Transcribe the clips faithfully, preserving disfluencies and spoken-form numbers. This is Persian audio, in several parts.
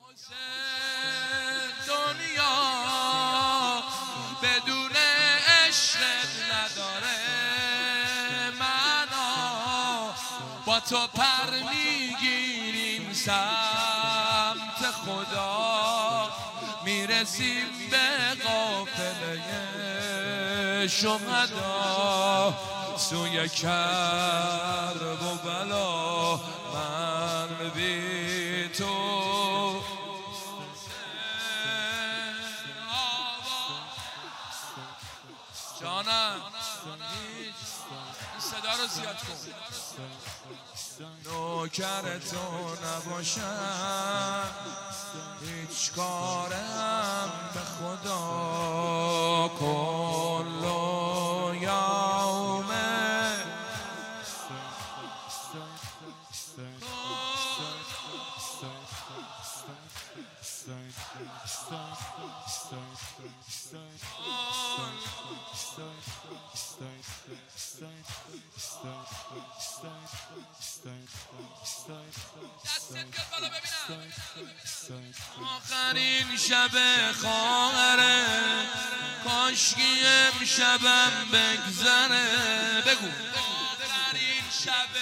دنیا بدون عشقت نداره معنا، با تو پر میگیریم سمت خدا، میرسیم به قافله شهدا، سوی کرب و بلا من بی تو. جانم این صدا رو زیاد کن. نوکر تو نباشم هیچ کارم به خدا، کل یومه آخرین شب خواهره، کاشکی امشبم بگذره. بگو آخرین شب،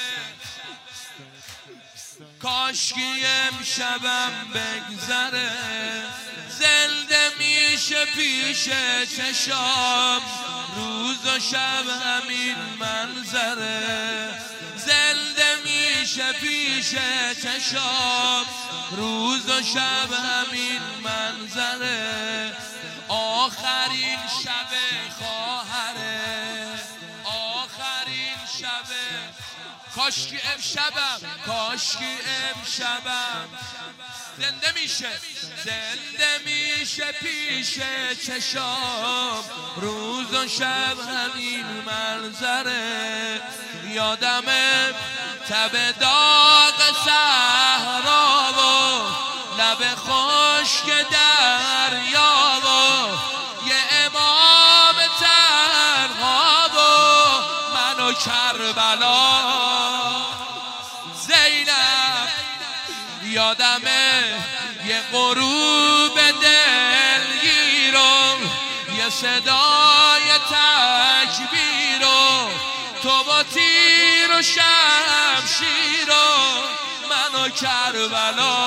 کاشکی امشبم بگذره، زنده میشه پیش چشام روز و شب همین منظره، زنده میشه پیش چشام روز و شب همین منظره. آخرین شب خواهره، آخرین شب، کاشکی امشبم، کاشکی امشبم زنده میشه، زنده میشه پیش چشام روز و شب همین منظره. یادمه تب داغ صحرا و لب خشک دریا و یه امام تنها و من و کربلا. زینب یادمه یه غروب دلگیر و یه صدای تکبیر و تو با تیر و شمشیر و من و کربلا.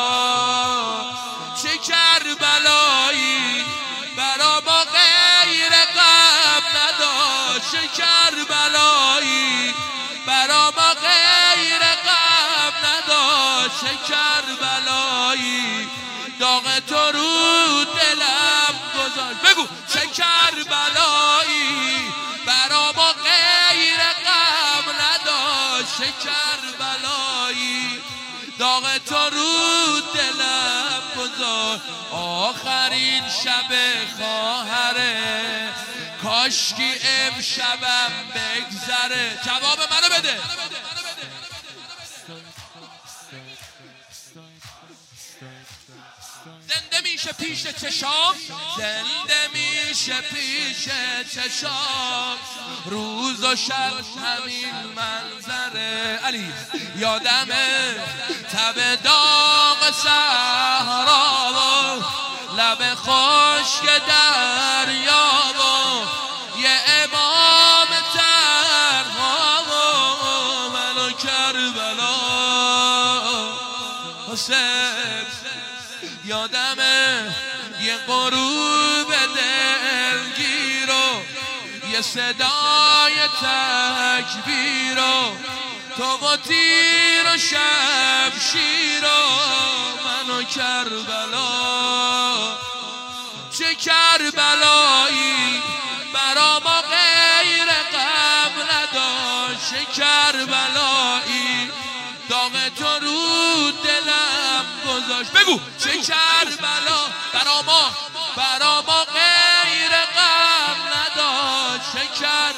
چه کربلایی برا ما غیر غم نداشت، چه کربلایی برا ما غیر غم نداشت، چه کربلایی داغ تو رو دلم گذاشت. بگو چه کربلایی برا ما غیر غم نداشت، چه کربلایی داغ تو رو دلم گذاشت. آخرین شب خواهره، کاشکی امشبم بگذره. جواب منو بده. زنده میشه پیش چشام، زنده میشه پیش چشام روز و شب همین منظره. علی یادمه تب داغ صحرا و لب خشک دریا و یه امام تنها و من و کربلا. حسین یادمه یه غروب دلگیر و یه صدای تکبیر و تو با تیر و شمشیر و من و کربلا. چه کربلایی برا ما غیر غم نداشت، چه کربلایی داغ تو رو دلم گذاشت. بگو چه کربلا برا ما، برا ما غیر غم نداشت، چه کرد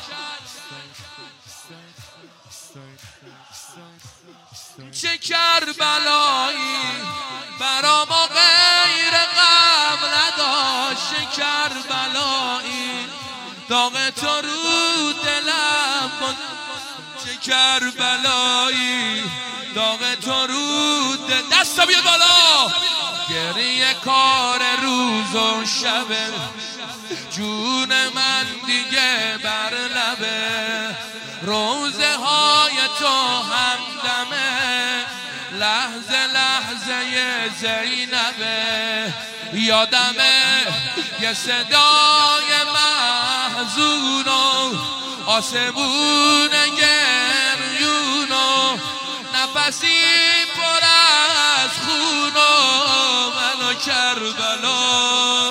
چه کربلایی برا ما غیر غم نداشت، چه کربلایی داغ تو رو دلم گذاشت. چه کربلایی داغ تو رو دست بیاد بالا. گریه کار روز و شبه، جون من دیگه بر لبه، روزه های تو همدمه، لحظه لحظه زینبه. یادمه یه صدای محزون و آسمون گریون و نفسی پر از خون و من و کربلا.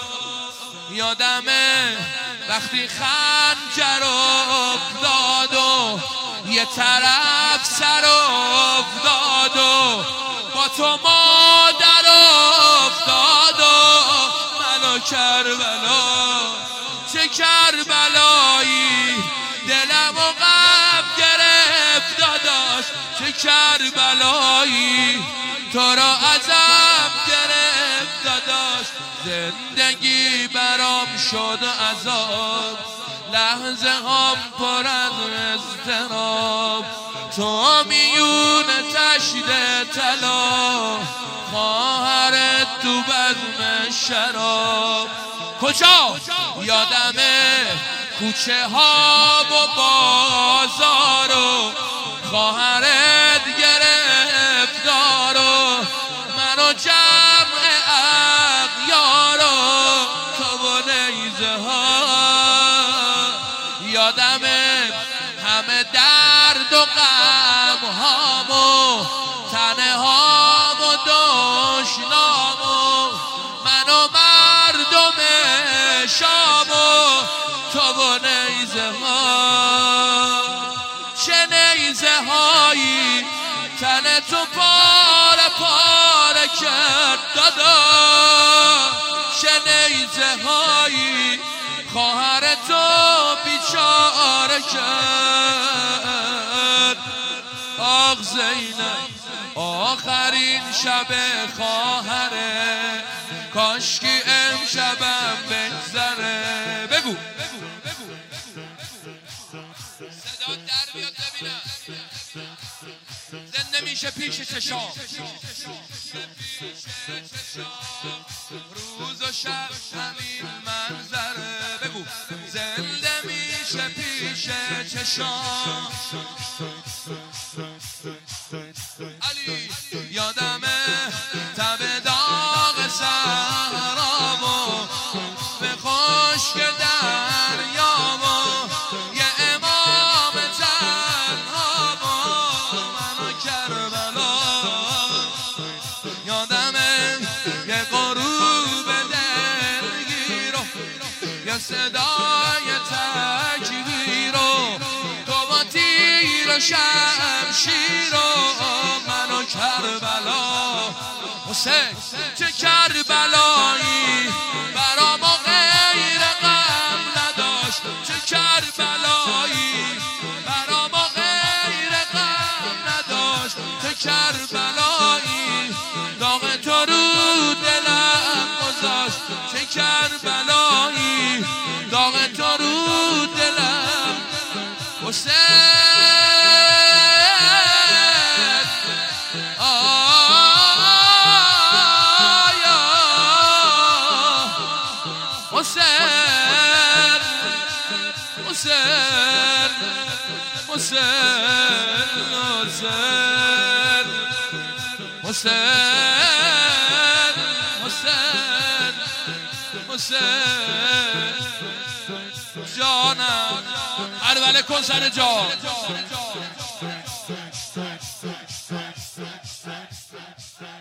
یادمه وقتی خنجر افتاد و یه طرف سر افتاد و با تو مادر افتاد و من و کربلا. چه کربلایی دلم و غم گرفت داداش، چه کربلایی تو را ازم گرفت داداش. زندگی برام شد عذاب، لحظه هم پر از اضطراب، تو میون تشت طلا، خواهرت تو بزم شراب. کجا؟ یادمه کوچه ها و بازار و خواهرت گرفتار و من و جمع اغیار و تو و نیزه ها. یادمه همه درد و غم هامو، تنه هام و دشنامو، من و مردم شامو تو و نیزه ها. چه نیزه هایی تن تو پاره پاره کرد دادا، چه نیزه هایی خواهر تو بیچاره کرد. آخ زینب آخرین شب خواهره، کاشکی امشبم بگذره. بگو صدا در بیاد ببینم. زنده میشه پیش چشام، روز و شب همین منظره. بگو زنده میشه پیش چشام. علی یادمه تب داغ صحرامو، به خشک دریامو، یه امام تنهامو، من و کربلا. یادمه یه غروب دلگیر و یه صدای تکبیر و تو با تیر و شمشیر و من و کربلا. حسین چه کربلایی برام و غیر غم نداشت، چه کربلایی برام و غیر غم نداشت، چه کربلایی داغ تو رو دلم گذاشت، چه کربلایی داغ تو رو دلم. حسین حسین حسین حسین حسین حسین حسین حسین جانم ارول کن سر جان.